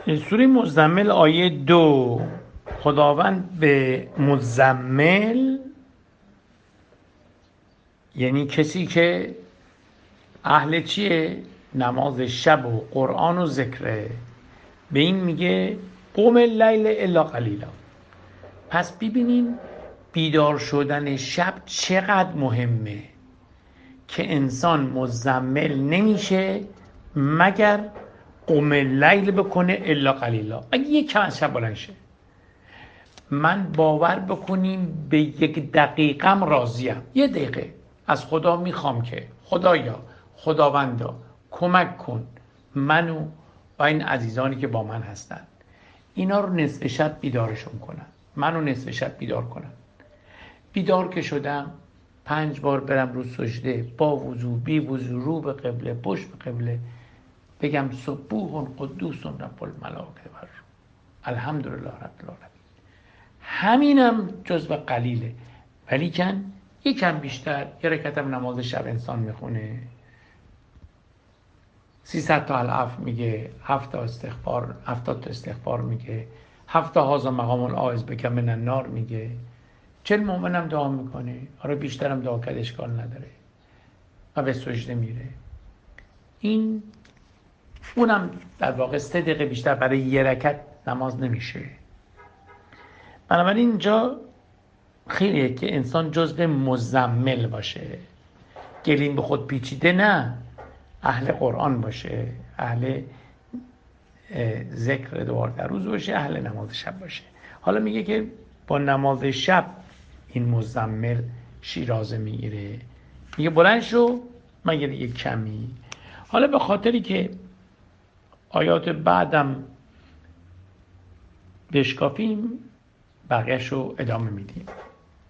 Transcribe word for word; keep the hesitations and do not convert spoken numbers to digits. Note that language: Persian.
سوره مزمل آیه دو، خداوند به مزمل یعنی کسی که اهل چیه؟ نماز شب و قرآن و ذکره، به این میگه قم اللیل الا قلیلا. پس ببینین بیدار شدن شب چقدر مهمه که انسان مزمل نمیشه مگر قم اللیل بکنه الا قلیلا، اگه یک کم از شب بلند شه. من باور بکنیم به یک دقیقم راضیم، یه دقیقه از خدا میخوام که خدایا، خداوندا کمک کن منو و این عزیزانی که با من هستن اینا رو نصف شب بیدارشون کنن، منو نصف شب بیدار کنن. بیدار که شدم پنج بار برم رو سجده، با وضو بی وضو، رو به قبله پشت به قبله، بگم سبوح قدوس رب الملائکه و الروح الحمدلله رب العالمین. همینم جزو قلیله، ولی کن یکم بیشتر، یه رکعتم نماز شب انسان میخونه، سیصد تا العفو میگه، هفت تا استغفار، هفتاد تا استغفار میگه، هفت تا هازا مقام العائذ بک من النار میگه، چل مومنم دعا میکنه، آره بیشترم دعا کرد اشکال نداره و به سجده میره. این اونم در واقع سه دقیقه بیشتر برای یه رکعت نماز نمیشه. بنابراین اینجا خیلیه که انسان جزء مزمل باشه، گلیم به خود پیچیده نه، اهل قرآن باشه، اهل ذکر دوار در روز باشه، اهل نماز شب باشه. حالا میگه که با نماز شب این مزمل شیرازه میگیره، میگه بلند شو مگر یک کمی. حالا به خاطری که آیات بعدم بشکافیم بقیه‌شو ادامه میدیم.